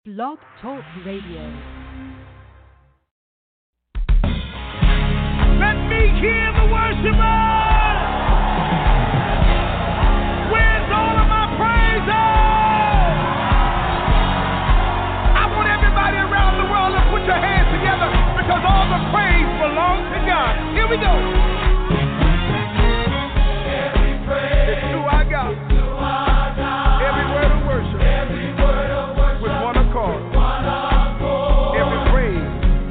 Blog Talk Radio. Let me hear the worshipers. Where's all of my praises? I want everybody around the world to put your hands together because all the praise belongs to God. Here we go. Every praise is to our God. Every word of worship. With one accord. Every praise.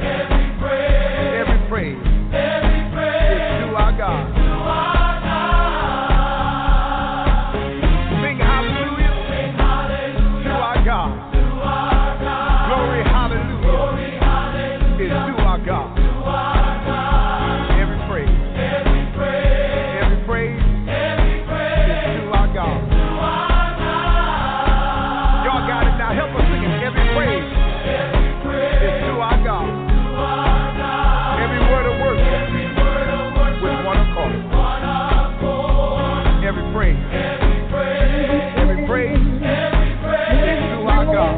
Every praise. Is to our God. Sing hallelujah. To our God. Glory hallelujah. Is to our God. Every praise. Every praise. Is to our God. Y'all got it now. Help us sing it. Every praise is to our God. Every word of worship with one accord. Every praise. Every praise is to our God.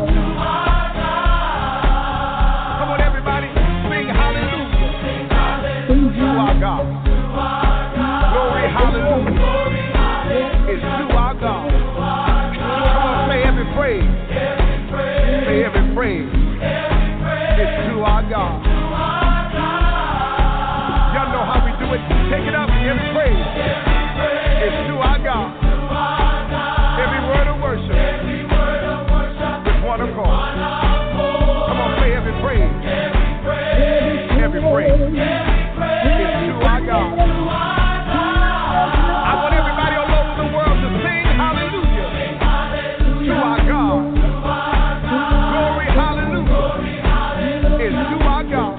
Come on, everybody. Sing hallelujah to our God. Glory hallelujah is to our God. Come on, say every praise. Say every praise is to our God. Y'all know how we do it. Take it up. Every praise is to our God. Every word of worship with one accord. Come on, say every praise. Every praise is to our God. I want everybody all over the world to sing hallelujah to our God. Glory hallelujah is to our God.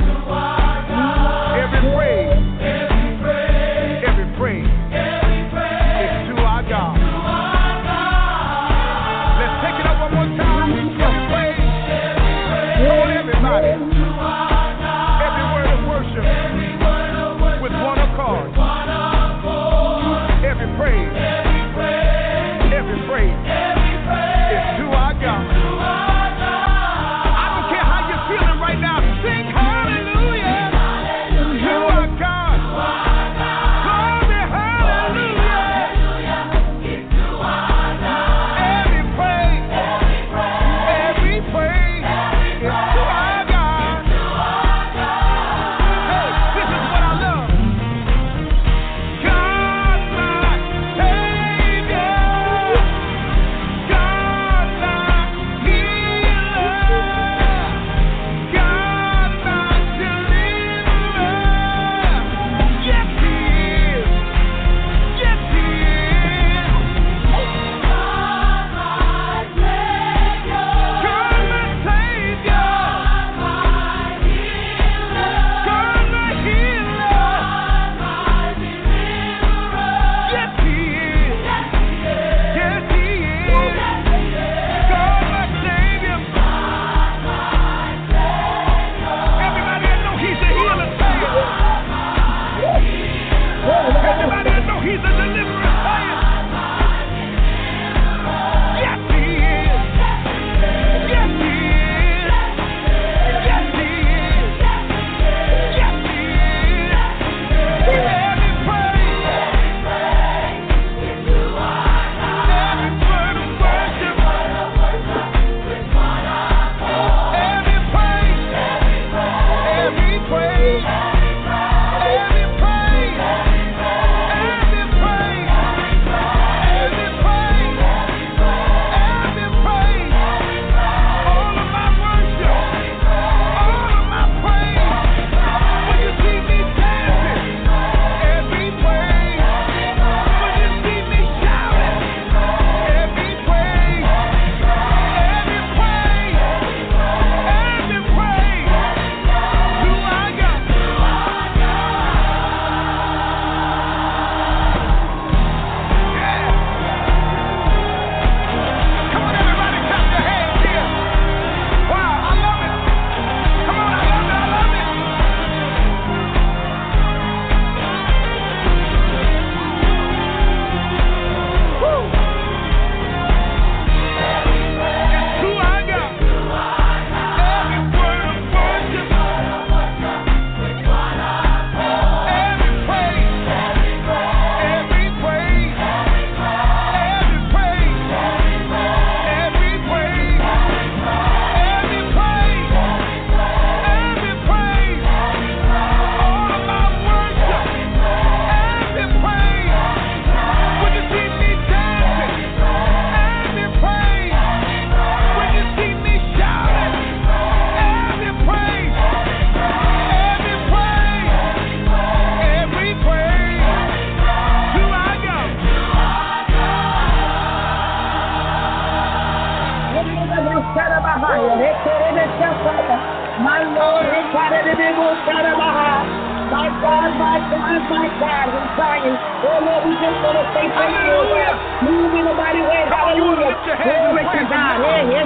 My God, my God, my God, we're trying. Oh Lord, we just want to say thank you, Lord. Move in a mighty way, hallelujah. Glory to God.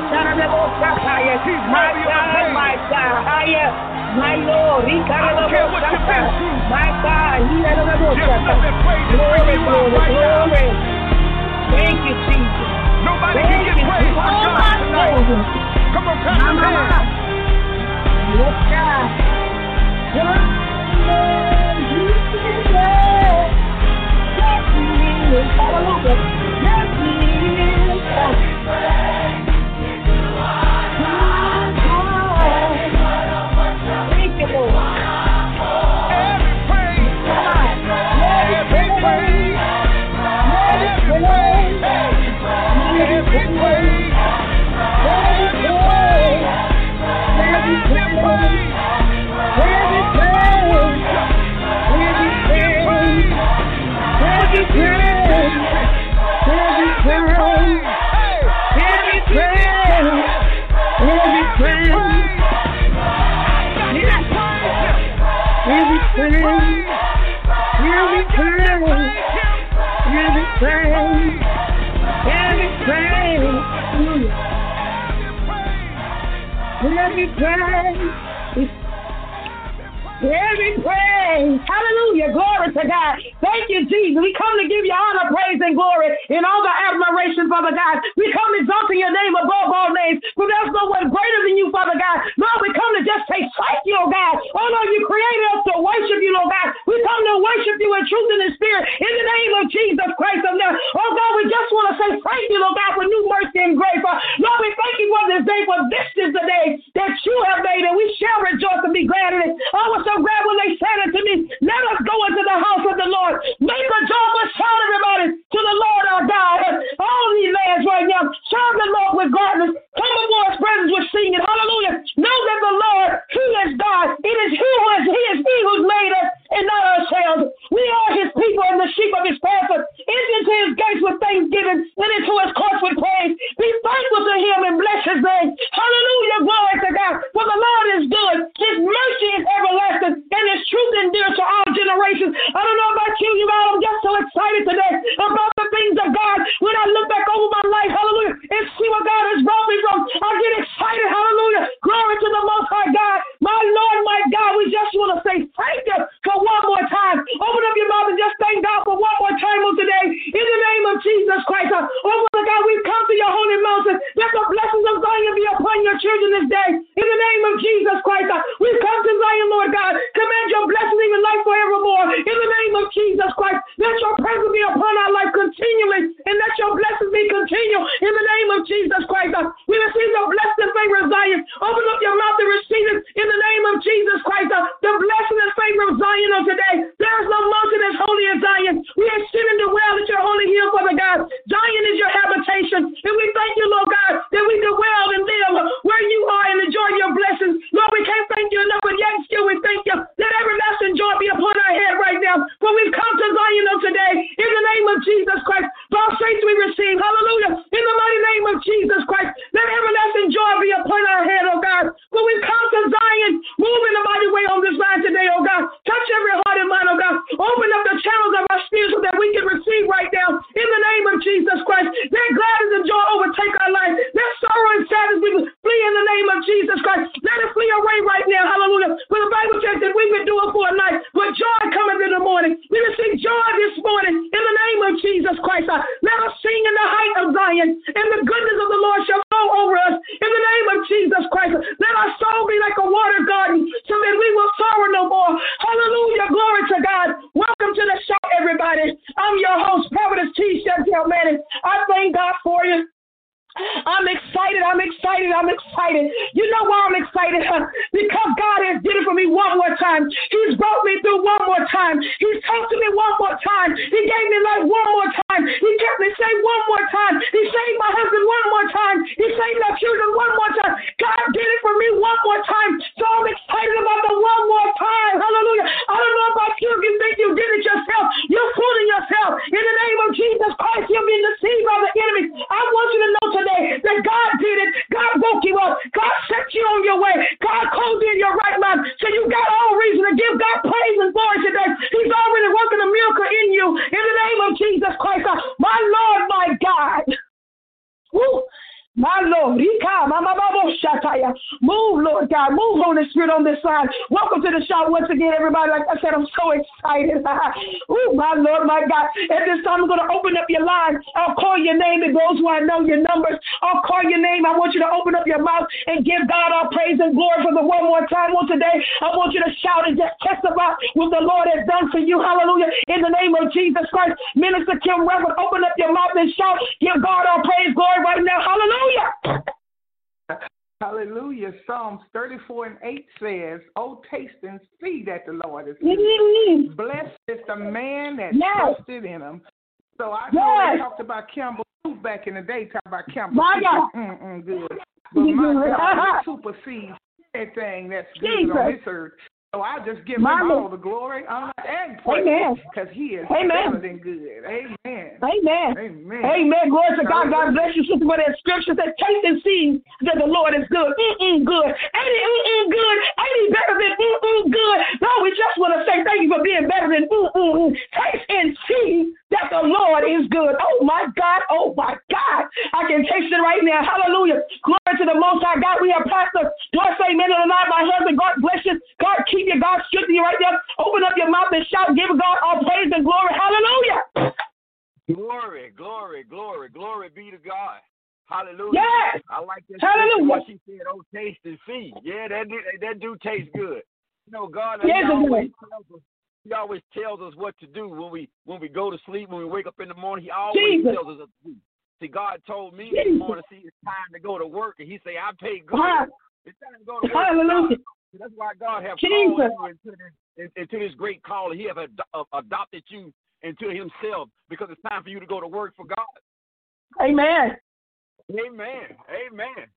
My God, my God, higher. My Lord, my God, glory, glory. Thank you, Jesus. Nobody can get praise for God tonight. Come on, clap your hands. Yes, God. Hallelujah. Yes, He is. Thank you, Lord. Every praise. Every praise. Every praise. Every praise. Every praise. Hallelujah. Glory to God. Thank you, Jesus. We come to give you honor, praise, and glory in all the admiration, Father God. We come exalting your name above all names, for there's no one greater than you, Father God. Lord, we come to just say thank you, oh God. Oh Lord, you created us to worship you, oh God. We come to worship you in truth and in spirit in the name of Jesus Christ of Nazareth. Oh God, we just want to say thank you, oh God, for new mercy and grace. Lord, we thank you for this day, for this is the day that you have made, and we shall rejoice and be glad in it. I was so glad when they said unto me, let us go into the house of the Lord. Make a joyful shout, everybody, to the Lord our God. All these lands right now, serve the Lord with gladness. Come before his presence with singing. Hallelujah. Know that the Lord, he is God. It is he who's made us and not ourselves. We are his people and the sheep of his pasture. Enter into his gates with thanksgiving and into his courts with praise. Be thankful to him and bless his name. Hallelujah. Glory to God. For the Lord is good. His mercy is everlasting and his truth endures to all generations. I don't know about you, I'm just so excited today about the things of God. When I look back over my life, hallelujah, and see what God has brought me from, I get excited, hallelujah. Glory to the Most High God. My Lord, my God, we just want to say thank you for one more time. Open up your mouth and just thank God for one more time on today. In the name of Jesus Christ. Oh, Father God, we've come to your holy mountain. Let the blessings of Zion be upon your children this day. In the name of Jesus Christ. We've come to Zion, Lord God. Command your blessing in life forevermore. In the name of Jesus Christ. Let your presence be upon our life continually. And let your blessings be continual. In the name of Jesus Christ. We receive the blessing and favor of Zion. Open up your mouth and receive it. In the name of Jesus Christ. The blessing and favor of Zion on today. There is no mountain as holy as Zion. We ascend into well at your holy hill, Father God. Zion is your habitation. And we thank you, Lord God, that we dwell and live where you are and enjoy your blessings. Lord, we can't thank you enough, but yet still we thank you. Let everlasting joy be upon our head right now. For we've come to Zion on today. In the name of Jesus Christ. By faith we receive. Hallelujah. In the mighty name of Jesus Christ. Let everlasting joy be upon our head, oh God. For we've come to Zion. Move in a mighty way on this line today, oh God. Touch every heart and mind, oh God. Open up the channels of our spirit so that we can receive right now. In the name of Jesus Christ. Let gladness and joy overtake our life. Let sorrow and sadness flee in the name of Jesus Christ. Let it flee away right now. Hallelujah. For the Bible says that we can do it for a night, but joy cometh in the morning. We receive joy this morning in the name of Jesus Christ. Let us sing in the height of Zion, and the goodness of the Lord shall flow over us in the name of Jesus Christ. Let our soul be like a water garden so that we will sorrow no more. Hallelujah. Glory to God. Welcome to the show, everybody. I'm your host, Prophetess T. Chantel Manning. I thank God for you. I'm excited. You know why I'm excited? Because God has did it for me one more time. He's brought me through one more time. He's talked to me one more time. He gave me life one more time. He kept me safe one more time. He saved my husband one more time. He saved my children one more time. God did it for me one more time. So I'm excited about the one more time. Hallelujah. I don't know about you if you think you did it yourself. You're fooling yourself. In the name of Jesus Christ, you're being deceived by the enemy. I want you to know today that God did it. God woke you up. God set put you on your way. God called you in your right mind. So you got all reason to give God praise and glory today. He's already working a miracle in you. In the name of Jesus Christ. My Lord, my God. Woo. My Lord, move, Lord God, move, Holy Spirit, on this side. Welcome to the show once again, everybody. Like I said, I'm so excited. Oh, my Lord, my God. At this time, I'm going to open up your line. I'll call your name. It goes where I know your numbers. I'll call your name. I want you to open up your mouth and give God our praise and glory for the one more time on today. I want you to shout and just testify what the Lord has done for you. Hallelujah. In the name of Jesus Christ, Minister Kim Reverend, open up your mouth and shout. Give God our praise, glory right now. Hallelujah. Hallelujah. Psalms 34:8 says, "Oh, taste and see that the Lord is good. Blessed is the man that trusted in him." So I know they talked about Campbell back in the day, talked about Campbell. Good. But my God supersedes everything that's good on this earth. So I just give him all the glory, honor, and praise, because he is better than good. Amen. Amen. Amen. Amen. Glory to God. God bless you, sister, for that scripture that taste and see that the Lord is good. Good. Ain't he good? Ain't he better than good? No, we just want to say thank you for being better than Taste and see that the Lord is good. Oh, my God. Oh, my God. I can taste it right now. Hallelujah. Glory to the Most High God. We have Pastor Dorsey Mennonite, my husband. God bless you. God keep you. God strengthen you right there. Open up your mouth and shout. Give God all praise and glory. Hallelujah. Glory, glory, glory, glory be to God. Hallelujah. Yes. I like that. Hallelujah. What she said, "Oh, taste and see." Yeah, that do taste good. You know, God, yes, He always tells us what to do when we go to sleep, when we wake up in the morning. He always tells us what to do. See, God told me this morning, it's time to go to work, and He say, "I pay good." It's time to go to work. Hallelujah. So that's why God have called you into this great call. He have adopted you into Himself because it's time for you to go to work for God. Amen. Amen. Amen.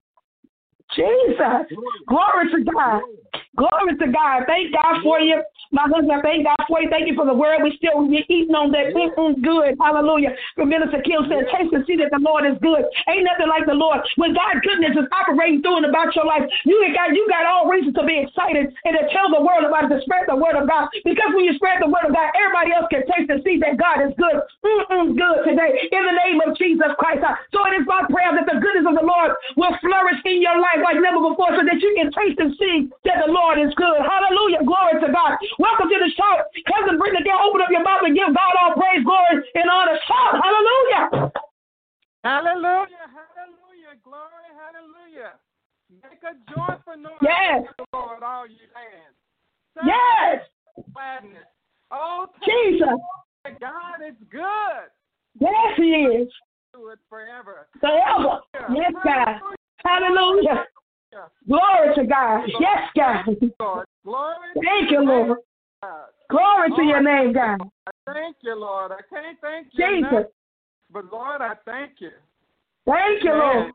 Jesus. Glory to God. Glory to God. Thank God for you. My husband, thank God for you. Thank you for the word. We're still eating on that good. Hallelujah. For Minister Kim said, taste and see that the Lord is good. Ain't nothing like the Lord. When God's goodness is operating through and about your life, you got all reasons to be excited and to tell the world about it, to spread the word of God. Because when you spread the word of God, everybody else can taste and see that God is good. Good today. In the name of Jesus Christ. So it is my prayer that the goodness of the Lord will flourish in your life like never before, so that you can taste and see that the Lord is good. Hallelujah. Glory to God. Welcome to the show. Cousin Brittany, open up your mouth and give God all praise, glory, and honor. Shout. Hallelujah. Hallelujah. Hallelujah. Glory. Hallelujah. Make a joyful noise to the Lord, all you lands. Yes. Gladness. Oh, Jesus. God is good. Yes, He is. Do it forever. Forever. Yes, God. Hallelujah. Glory to God. Yes, God. Glory. Thank you, Lord. Glory to your name, God. Thank you, Lord. I can't thank you Jesus. enough, but Lord, I thank you. Thank you, Lord.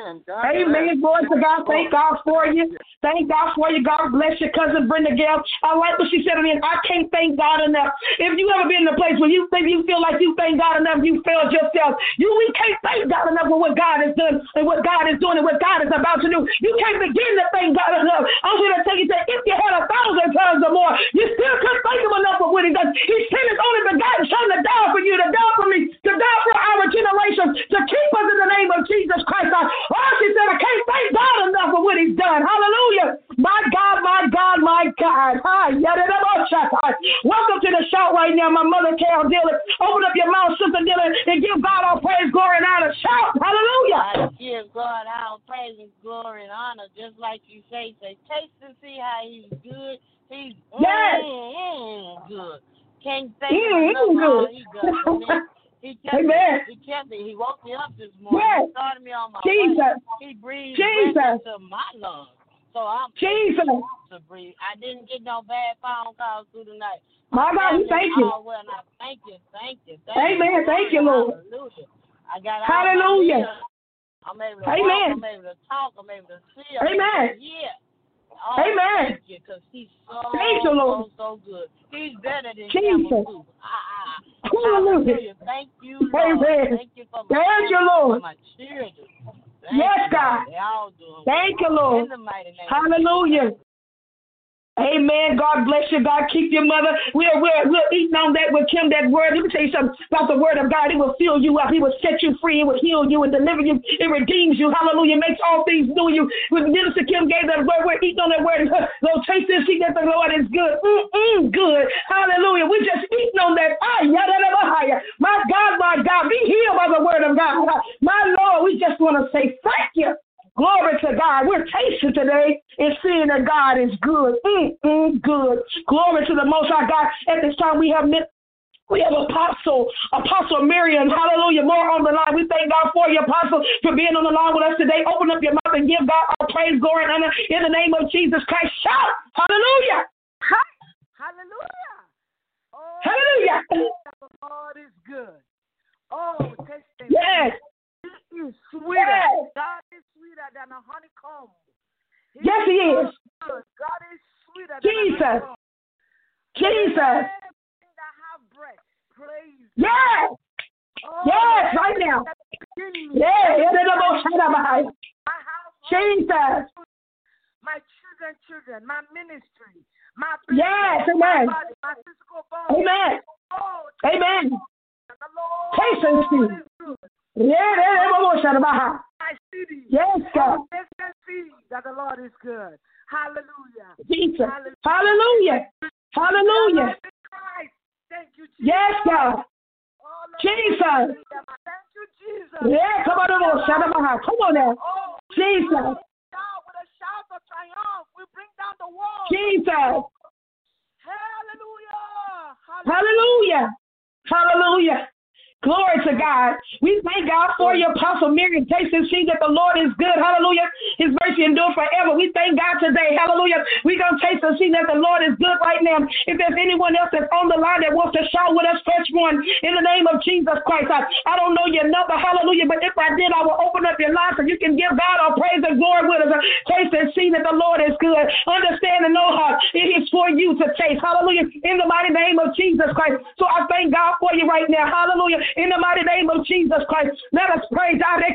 Amen. Glory to God. Thank God for you. Thank God for you. God bless you, cousin Brenda Gale. I like what she said. I can't thank God enough. If you ever been in a place where you feel like you thank God enough, you failed yourself. We can't thank God enough for what God has done and what God is doing and what God is about to do. You can't begin to thank God enough. I'm going to tell you that if you had 1,000 times or more, you still couldn't thank Him enough for what He does. He sent His only begotten Son to die for you, to die for me, to die for our generation, to keep us in the name of Jesus Christ. She said, I can't thank God enough for what He's done. Hallelujah. My God, my God, my God. Welcome to the show right now, my mother, Carol Dillon. Open up your mouth, Sister Dillon, and give God all praise, glory, and honor. Shout. Hallelujah. I give God all praise and glory and honor, just like you say, taste and see how He's good. He's good. Can't thank Him enough how He does. He kept me. He woke me up this morning. He started me on my way. He breathed into my lungs. So I'm able to breathe. I didn't get no bad phone calls through the night. My God, we thank you. Well, I thank you. Amen. Thank you, Lord. Hallelujah. I got hallelujah. I'm able to walk. I'm able to talk. I'm able to see. I'm able to hear. Oh, amen. Thank you, because He's so good. He's better than Jesus. Hallelujah. Thank you, Lord. Amen. Thank you for my children. Yes, God. Thank you, Lord. Hallelujah. Amen. God bless you. God keep your mother. We're eating on that with Kim, that word. Let me tell you something about the word of God. It will fill you up. He will set you free. It will heal you and deliver you. It redeems you. Hallelujah. It makes all things new. You. When Minister Kim gave that word, we're eating on that word. Go taste and see that the Lord is good. Good. Hallelujah. We're just eating on that. My God. Be healed by the word of God. My Lord, we just want to say thank you. Glory to God. We're tasting today and seeing that God is good. Good. Glory to the Most High God. At this time, we have Apostle Miriam. Hallelujah. More on the line. We thank God for you, Apostle, for being on the line with us today. Open up your mouth and give God all praise, glory, and honor in the name of Jesus Christ. Shout. Hallelujah. Hallelujah. Oh, hallelujah. The Lord is good. Oh, testing. Yes. He is sweeter. Yes. God is sweeter than a honeycomb. Yes, He is. Good. God is sweeter than Jesus. a honeycomb. Jesus. Everything that have breath, praise. Yes. Oh, yes, right now. Yeah. Jesus. My children, my ministry, my business, yes, amen. My body, my physical body. Amen. Oh, amen. The Lord taste and see. is good. My city. Yes, God. Taste and see that the Lord is good. Hallelujah. Jesus. Hallelujah. Hallelujah. Thank you, Jesus. Yes, God. Oh, Jesus. Thank you, Jesus. Yeah, come on now. Oh, Jesus. With a shout of triumph, we bring down the wall. Jesus. Hallelujah. Hallelujah. Hallelujah. Glory to God. We thank God for your Apostle Miriam. Taste and see that the Lord is good. Hallelujah. His mercy endures forever. We thank God today. Hallelujah. We're going to taste and see that the Lord is good right now. If there's anyone else that's on the line that wants to shout with us, press one in the name of Jesus Christ. I don't know your number. Hallelujah. But if I did, I will open up your line so you can give God all praise and glory with us. Taste and see that the Lord is good. Understand and know how it is for you to taste. Hallelujah. In the mighty name of Jesus Christ. So I thank God for you right now. Hallelujah. In the mighty name of Jesus Christ, let us pray.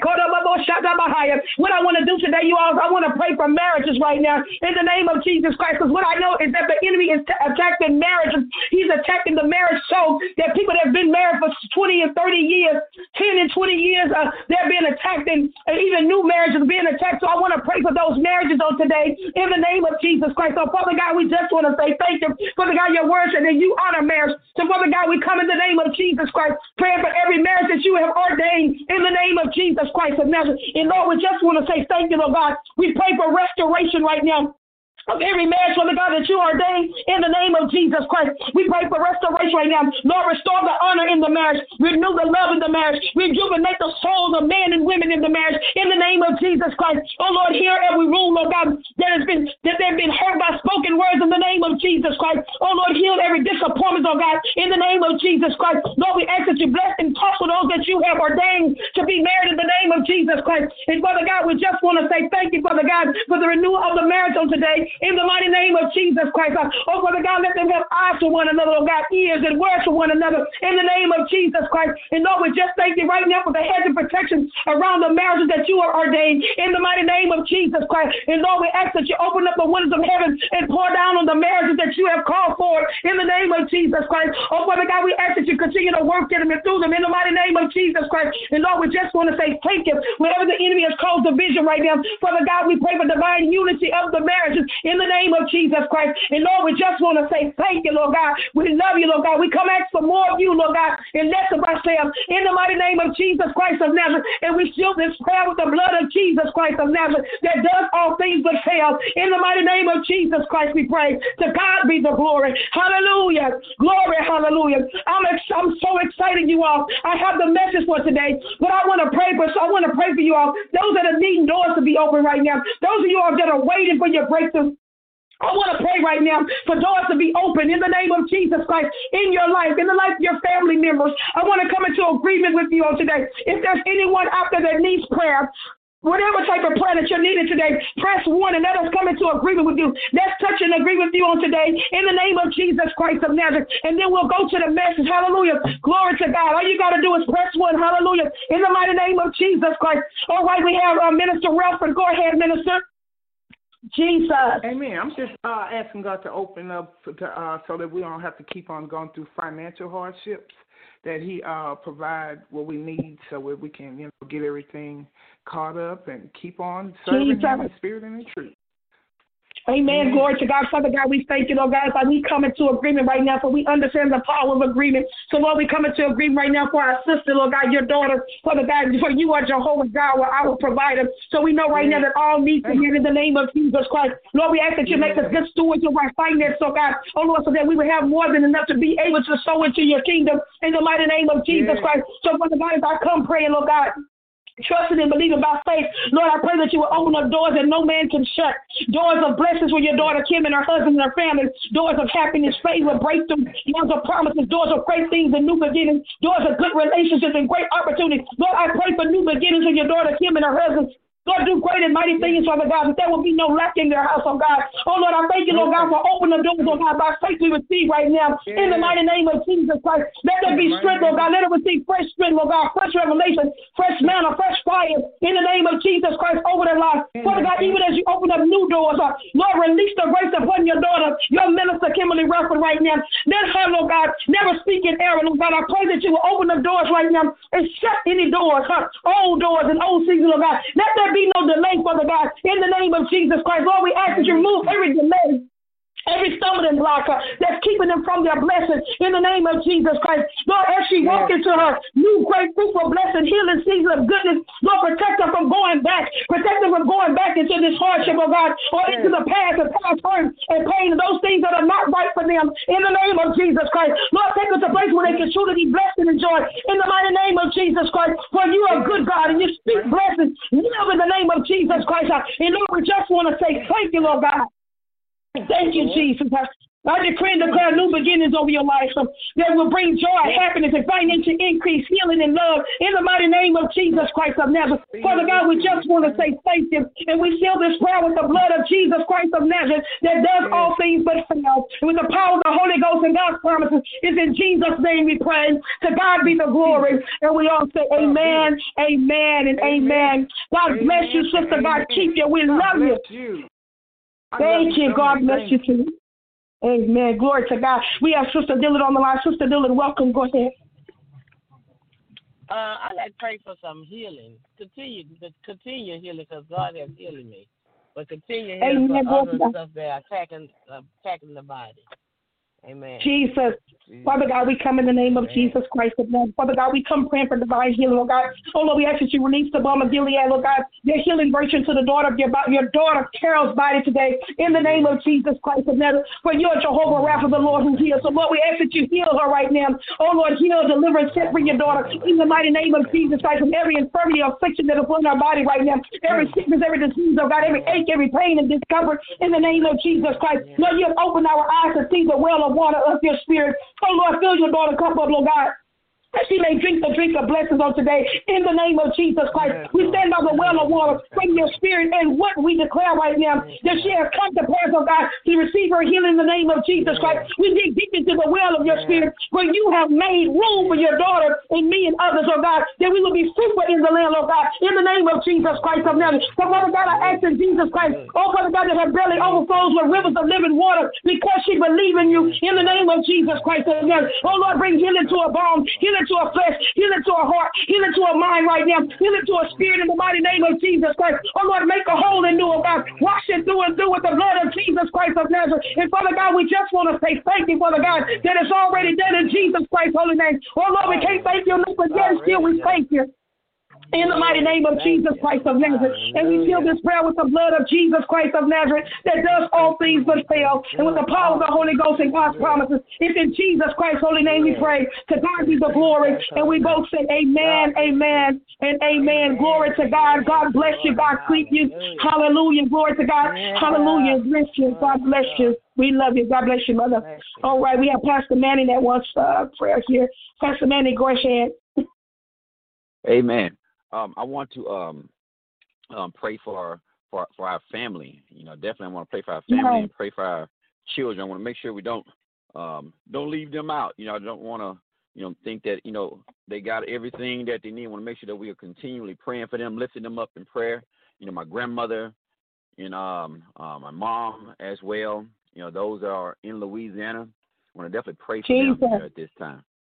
What I want to do today, you all, I want to pray for marriages right now in the name of Jesus Christ, because what I know is that the enemy is attacking marriages. He's attacking the marriage so that people that have been married for 20 and 30 years, 10 and 20 years, they're being attacked, and even new marriages are being attacked. So I want to pray for those marriages on today in the name of Jesus Christ. So Father God, we just want to say thank you. Father God, your word said that you honor marriage. So Father God, we come in the name of Jesus Christ, praying for every marriage that you have ordained in the name of Jesus Christ of Nazareth. And Lord, we just want to say thank you, Lord God. We pray for restoration right now of every marriage, Father God, that you ordained in the name of Jesus Christ. We pray for restoration right now. Lord, restore the honor in the marriage. Renew the love in the marriage. Rejuvenate the souls of men and women in the marriage in the name of Jesus Christ. Oh, Lord, hear every rule, Lord God, that they've been hurt by spoken words in the name of Jesus Christ. Oh, Lord, heal every disappointment, Lord God, in the name of Jesus Christ. Lord, we ask that you bless and touch for those that you have ordained to be married in the name of Jesus Christ. And Father God, we just want to say thank you, Father God, for the renewal of the marriage on today. In the mighty name of Jesus Christ. Oh, Father God, let them have eyes for one another, oh God, ears and words for one another. In the name of Jesus Christ. And Lord, we just thank you right now for the hedge of protection around the marriages that you are ordained. In the mighty name of Jesus Christ. And Lord, we ask that you open up the windows of heaven and pour down on the marriages that you have called for. In the name of Jesus Christ. Oh, Father God, we ask that you continue to work in them and through them. In the mighty name of Jesus Christ. And Lord, we just want to say thank you. Wherever the enemy has caused division right now, Father God, we pray for divine unity of the marriages. In the name of Jesus Christ. And Lord, we just want to say thank you, Lord God. We love you, Lord God. We come ask for more of you, Lord God, and less of ourselves. In the mighty name of Jesus Christ of Nazareth. And we seal this prayer with the blood of Jesus Christ of Nazareth that does all things but fail. In the mighty name of Jesus Christ we pray. To God be the glory. Hallelujah. Glory, hallelujah. I'm so excited, you all. I have the message for today, but I want to pray for you all. Those that are needing doors to be open right now. Those of you all that are waiting for your breakthrough. I want to pray right now for doors to be open in the name of Jesus Christ in your life, in the life of your family members. I want to come into agreement with you on today. If there's anyone out there that needs prayer, Whatever type of prayer that you're needing today, press 1 and let us come into agreement with you. Let's touch and agree with you on today in the name of Jesus Christ of Nazareth. And then we'll go to the message. Hallelujah. Glory to God. All you got to do is press 1. Hallelujah. In the mighty name of Jesus Christ. All right, we have Minister Relford. Go ahead, Minister. Jesus. Amen. I'm just asking God to open up so that we don't have to keep on going through financial hardships, that He provide what we need so that we can, get everything caught up and keep on serving Him in spirit and in truth. Amen. Glory to God. Father God, we thank you, Lord God, as we come into agreement right now, for we understand the power of agreement. So, Lord, we come into agreement right now for our sister, Lord God, your daughter, Father God, for you are Jehovah God, our provider. So we know right now that all needs to be in the name of Jesus Christ. Lord, we ask that you make us good stewards of our finances, Lord God, oh Lord, so that we will have more than enough to be able to sow into your kingdom in the mighty name of Jesus Christ. So, Father God, as I come praying, Lord God, trusting and believing by faith, Lord, I pray that you will open up doors that no man can shut. Doors of blessings for your daughter Kim and her husband and her family. Doors of happiness, favor, breakthrough. Doors of promises. Doors of great things and new beginnings. Doors of good relationships and great opportunities. Lord, I pray for new beginnings for your daughter Kim and her husband. Lord, do great and mighty things, Father God, that there will be no lack in their house, oh God. Oh, Lord, I thank you, Lord God, for opening the doors, oh God, by faith we receive right now. In the mighty name of Jesus Christ, let there be strength, oh God. Let them receive fresh strength, oh God, fresh revelation, fresh manna, fresh fire. In the name of Jesus Christ, over their lives. Father God, even as you open up new doors, Lord, release the grace upon your daughter, your minister, Kimberly Relford, right now. Let her, Lord God, never speak in error, Lord God. I pray that you will open the doors right now and shut any doors, old doors and old seasons, Lord God. Let there be no delay, Father God, in the name of Jesus Christ. Lord, we ask that you remove every delay, every stumbling block that's keeping them from their blessings in the name of Jesus Christ. Lord, as she walks into her new great fruitful blessing, healing season of goodness, Lord, protect her from going back. Protect her from going back into this hardship, oh God, or into the past and past hurt and pain and those things that are not right for them in the name of Jesus Christ. Lord, take us to a place where they can truly be blessed and enjoy in the mighty name of Jesus Christ. For you are a good God and you speak blessings. Live in the name of Jesus Christ. And Lord, we just want to say thank you, Lord God. Thank you, Jesus. I decree and declare new beginnings over your life that will bring joy, happiness, and financial increase, healing, and love in the mighty name of Jesus Christ of Nazareth. Father God, we just want to say thank you. And we seal this prayer with the blood of Jesus Christ of Nazareth that does all things but fail. And with the power of the Holy Ghost and God's promises, it's in Jesus' name we pray. To God be the glory. And we all say amen, amen, and amen. God bless you, sister. God keep you. We love you. Thank you. God bless you too. Amen. Glory to God. We have Sister Dillard on the line. Sister Dillard, welcome. Go ahead. I'd like to pray for some healing. Continue healing because God has healed me. But continue healing for other stuff that are attacking the body. Amen. Jesus. Father God, we come in the name of Jesus Christ of Nazareth. Father God, we come praying for divine healing, Lord God. Oh, Lord, we ask that you release the balm of Gilead, Lord God, your healing virtue to the daughter of your daughter Carol's body today in the name of Jesus Christ of Nazareth. For you are Jehovah Rapha, the Lord who heals. So, Lord, we ask that you heal her right now. Oh, Lord, heal, deliver, and set free your daughter in the mighty name of Jesus Christ from every infirmity or affliction that is on her body right now. Every sickness, every disease, oh God, every ache, every pain and discomfort in the name of Jesus Christ. Lord, you have opened our eyes to see the well of water of your spirit. Oh, Lord, fill your daughter cup up, Lord God. She may drink the drink of blessings on today in the name of Jesus Christ. We stand by the well of water from your spirit and what we declare right now that she has come to pass, oh God, to receive her healing in the name of Jesus Christ. We dig deep into the well of your spirit where you have made room for your daughter and me and others, oh God, that we will be fruitful in the land, oh God, in the name of Jesus Christ of Nazareth. So, Father God, I ask in Jesus Christ, oh Father God, that her belly overflows with rivers of living water because she believes in you in the name of Jesus Christ of Nazareth. Oh Lord, bring healing to her bones, healing to her flesh, healing to her heart, healing to her mind right now, healing to her spirit in the mighty name of Jesus Christ. Oh Lord, make her whole and new, oh God. Wash it through and through with the blood of Jesus Christ of Nazareth. And Father God, we just want to say thank you, Father God, that it's already done in Jesus Christ's holy name. Oh Lord, we can't thank you enough, but yet still we thank you. In the mighty name of Jesus Christ of Nazareth. And we seal this prayer with the blood of Jesus Christ of Nazareth that does all things but fail. And with the power of the Holy Ghost and God's promises. It's in Jesus Christ's holy name we pray. To God be the glory. And we both say amen, amen, and amen. Glory to God. God bless you. God keep you. Hallelujah. Glory to God. Hallelujah. Bless you. God bless you. We love you. God bless you, Mother. All right. We have Pastor Manning that wants prayer here. Pastor Manning, go ahead. Amen. I want to pray for our family. Definitely I want to pray for our family and pray for our children. I want to make sure we don't leave them out. I don't want to think that they got everything that they need. I want to make sure that we are continually praying for them, lifting them up in prayer. My grandmother and my mom as well. Those are in Louisiana. I want to definitely pray for them at this time.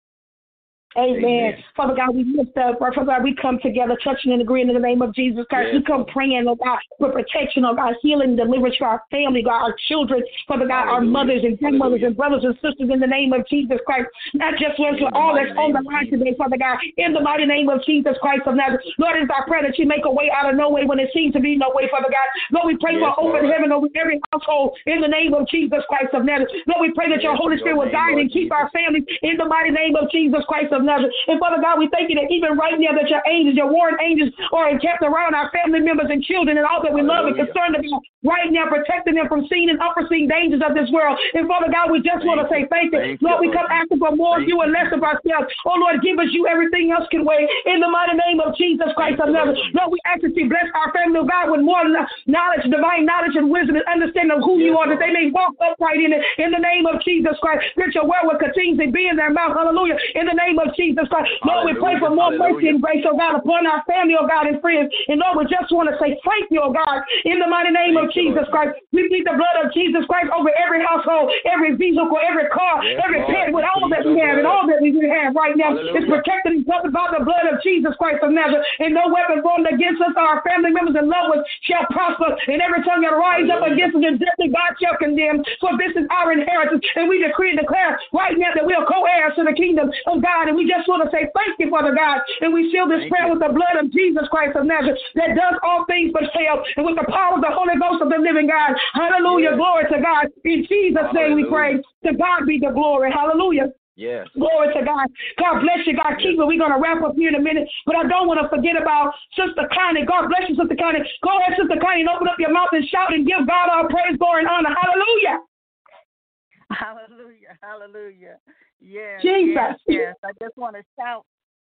Amen. Father God, we lift up. Father God, we come together, touching and agreeing in the name of Jesus Christ. We come praying, oh God, for protection, oh God, healing, deliverance for our family, God, our children, Father God, our mothers and grandmothers and brothers and sisters in the name of Jesus Christ. Not just ones, but all that's on the line today, Father God, in the mighty name of Jesus Christ of Nazareth. Lord, it's our prayer that you make a way out of no way when it seems to be no way, Father God. Lord, we pray for open heaven over every household in the name of Jesus Christ of Nazareth. Lord, we pray that your Holy Spirit will guide and keep our families in the mighty name of Jesus Christ of Nazareth. And Father God, we thank you that even right now that your angels, your warring angels are encamped around our family members and children and all that we love and concerned about right now, protecting them from seen and unforeseen dangers of this world. And Father God, we just want to say thank you. Lord, we come asking for more of you and less of ourselves. Oh Lord, give us you, everything else can wait. In the mighty name of Jesus Christ of Nazareth. Lord, we ask that you bless our family of God with more knowledge, divine knowledge and wisdom and understanding of who you are, that they may walk upright in it. In the name of Jesus Christ, that your word will continue to be in their mouth. Hallelujah. In the name of Jesus Christ. Lord, we pray for more mercy and grace, oh God, upon our family, oh God, and friends. And Lord, we just want to say thank you, oh God, in the mighty name of Jesus Christ. We plead the blood of Jesus Christ over every household, every vehicle, every car, every pet, with all that we have and all that we have right now is protected and covered by the blood of Jesus Christ of Nazareth. And no weapon formed against us, our family members and loved ones shall prosper. And every tongue that rise up against us in judgment, God shall condemn. For this is our inheritance. And we decree and declare right now that we are co-heirs to the kingdom of God. And we just want to say thank you, Father God. And we seal this prayer with the blood of Jesus Christ of Nazareth that does all things but fail. And with the power of the Holy Ghost of the living God. Hallelujah. Glory to God. In Jesus' name we pray. To God be the glory. Hallelujah. Yes. Glory to God. God bless you. God keep it. We're going to wrap up here in a minute. But I don't want to forget about Sister Connie. God bless you, Sister Connie. Go ahead, Sister Connie, and open up your mouth and shout and give God all praise, glory, and honor. Hallelujah. Hallelujah. Hallelujah. Yes. Jesus. Yes. I just want to shout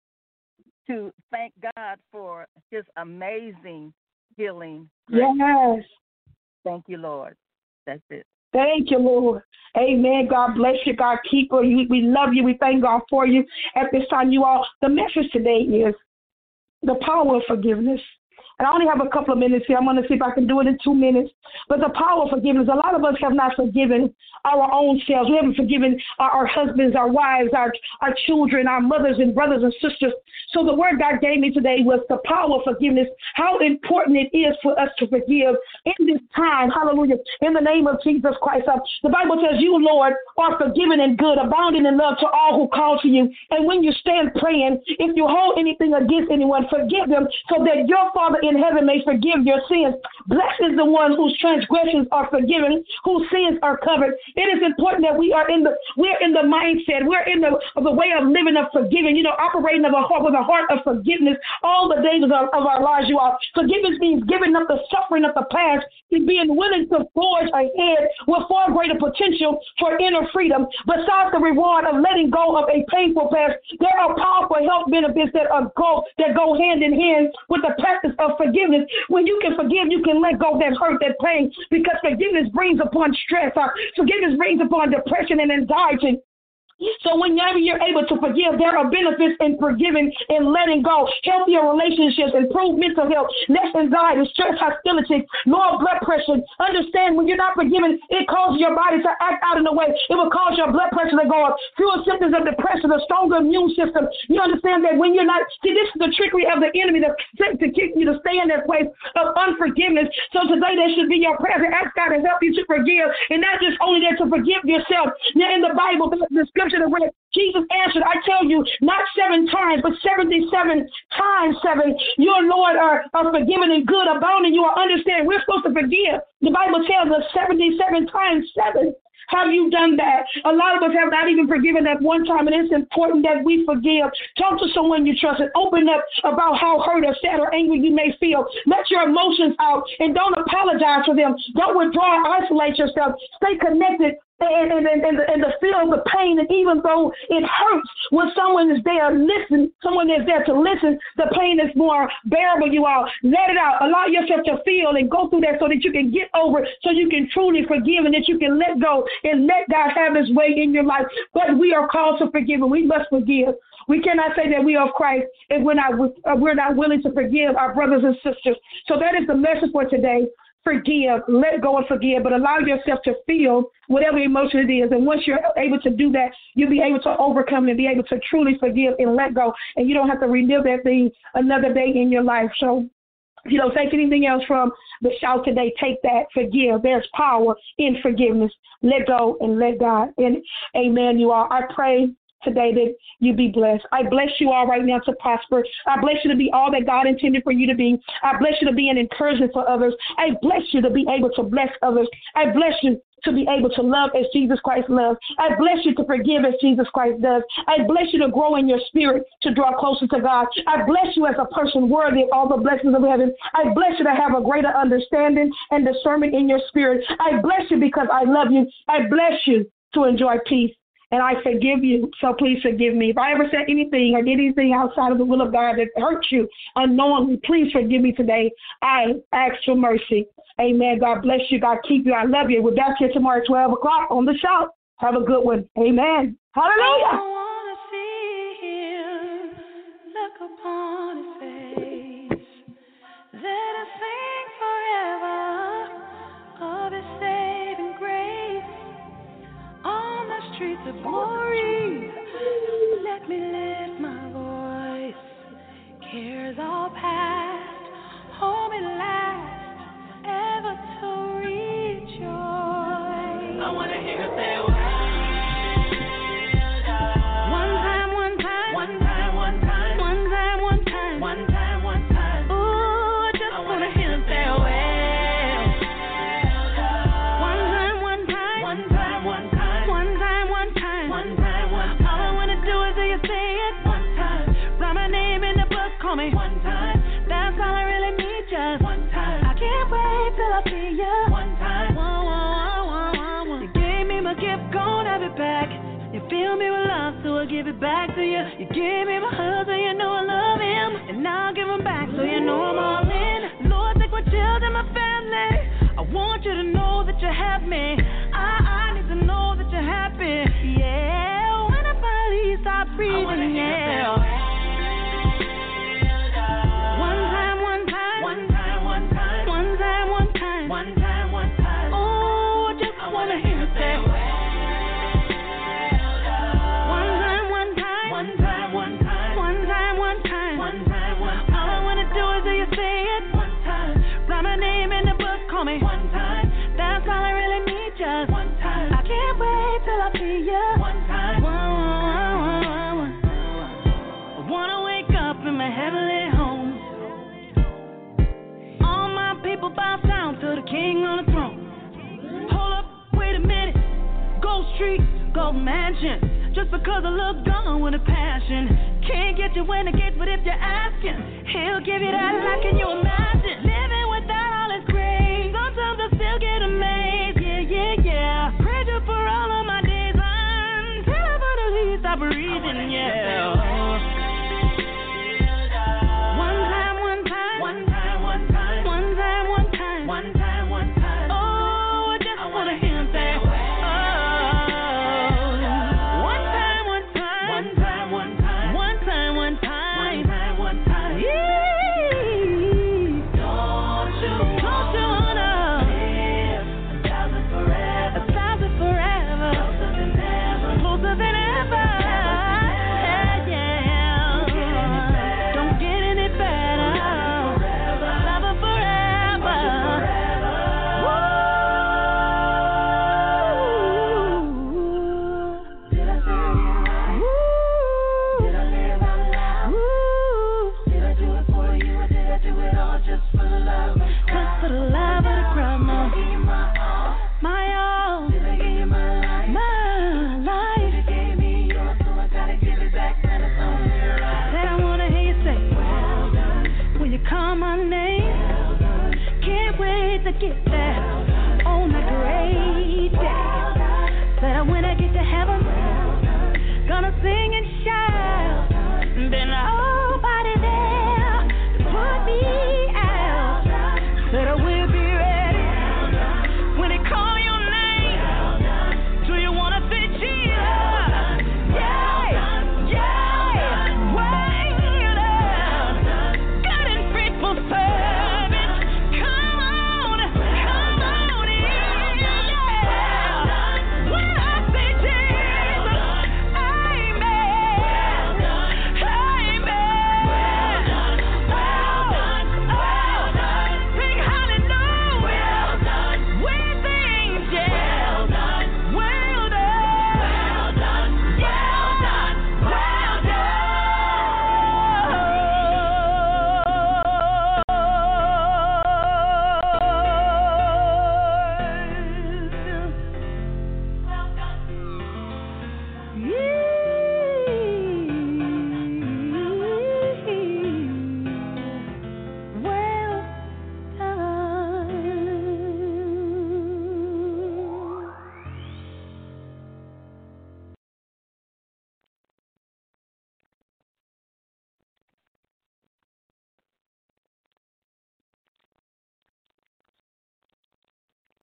to thank God for his amazing healing. Yes. Thank you, Lord. That's it. Thank you, Lord. Amen. God bless you. God keep you. We love you. We thank God for you. At this time, you all, the message today is the power of forgiveness. And I only have a couple of minutes here. I'm going to see if I can do it in 2 minutes. But the power of forgiveness, a lot of us have not forgiven our own selves. We haven't forgiven our husbands, our wives, our children, our mothers and brothers and sisters. So the word God gave me today was the power of forgiveness, how important it is for us to forgive in this time. Hallelujah. In the name of Jesus Christ. The Bible says you, Lord, are forgiving and good, abounding in love to all who call to you. And when you stand praying, if you hold anything against anyone, forgive them so that your Father in heaven may forgive your sins. Blessed is the one whose transgressions are forgiven, whose sins are covered. It is important that we're in the mindset, we're in the way of living of forgiving, operating with a heart of forgiveness all the days of our lives. You all, forgiveness means giving up the suffering of the past and being willing to forge ahead with far greater potential for inner freedom. Besides the reward of letting go of a painful past, there are powerful health benefits that go hand in hand with the practice of forgiveness. When you can forgive, you can let go of that hurt, that pain, because forgiveness brings upon stress. Forgiveness brings upon depression and anxiety. So whenever you're able to forgive, there are benefits in forgiving and letting go. Healthier relationships, improved mental health, less anxiety, stress, hostility, lower blood pressure. Understand when you're not forgiving, it causes your body to act out in a way. It will cause your blood pressure to go up, fewer symptoms of depression, a stronger immune system. You understand that when you're not, see, this is the trickery of the enemy to keep you to stay in that place of unforgiveness. So today there should be your prayer to ask God to help you to forgive, and not just only that, to forgive yourself. Now in the Bible, the scripture that read, Jesus answered, I tell you, not 7 times, but 77 times 7. Your Lord are forgiven and good, abounding. You are understanding. We're supposed to forgive. The Bible tells us 77 times 7. Have you done that? A lot of us have not even forgiven that one time, and it's important that we forgive. Talk to someone you trust and open up about how hurt or sad or angry you may feel. Let your emotions out and don't apologize for them. Don't withdraw or isolate yourself. Stay connected and to feel the pain, and even though it hurts when someone is there someone is there to listen, the pain is more bearable, you all. Let it out. Allow yourself to feel and go through that so that you can get over it, so you can truly forgive and that you can let go and let God have his way in your life. But we are called to forgive, and we must forgive. We cannot say that we are of Christ if we're not willing to forgive our brothers and sisters. So that is the message for today. Forgive, let go and forgive, but allow yourself to feel whatever emotion it is. And once you're able to do that, you'll be able to overcome and be able to truly forgive and let go. And you don't have to relive that thing another day in your life. So if you don't take anything else from the shout today, take that. Forgive. There's power in forgiveness. Let go and let God. And amen, you all. I pray today that you be blessed. I bless you all right now to prosper. I bless you to be all that God intended for you to be. I bless you to be an encouragement for others. I bless you to be able to bless others. I bless you to be able to love as Jesus Christ loves. I bless you to forgive as Jesus Christ does. I bless you to grow in your spirit to draw closer to God. I bless you as a person worthy of all the blessings of heaven. I bless you to have a greater understanding and discernment in your spirit. I bless you because I love you. I bless you to enjoy peace. And I forgive you, so please forgive me. If I ever said anything or did anything outside of the will of God that hurt you unknowingly, please forgive me today. I ask for mercy. Amen. God bless you. God keep you. I love you. We're back here tomorrow at 12 o'clock on the show. Have a good one. Amen. Hallelujah. I want to see him, look upon his face. Let us sing forever of his saving grace. On the streets of glory, let me lift my voice. Cares all past, hold me last, ever to rejoice. I want to hear you say, well done. One time, one time. One time, one time. One time, one time. One time, one time. Ooh, I just want to hear you say, well done. One time, one time. One time, one time. One time, one time. One time, one time. All I want to do is hear you say it one time. Write my name in the book, call me one time. That's all I really need, just one time. I can't wait till I see you one time. You gave me my gift, gon' have it back. You fill me with love, so I'll give it back to you. You gave me my husband, you know I love him, and now I'll give him back, so you know I'm all in. Lord, take my children, my family. I want you to know that you have me. I need to know that you're happy. Yeah, when I finally stop breathing, yeah. One time, one time. One time, one time. One time, one time. One time, one time. Oh, I just wanna hear you say, one time, one time. One time, one time. One time, one time. One time, one time. All I wanna do is hear you say it one time. Write my name in the book, call me one time. That's all I really need, just one time. I can't wait till I see you one time. I wanna wake up in my heavenly home. All my people bow down to the King on the throne. Hold up, wait a minute. Gold Street, Gold Mansion. Just because I look gone with a passion. Can't get you when I get, but if you're asking, he'll give you that. Like, can you imagine?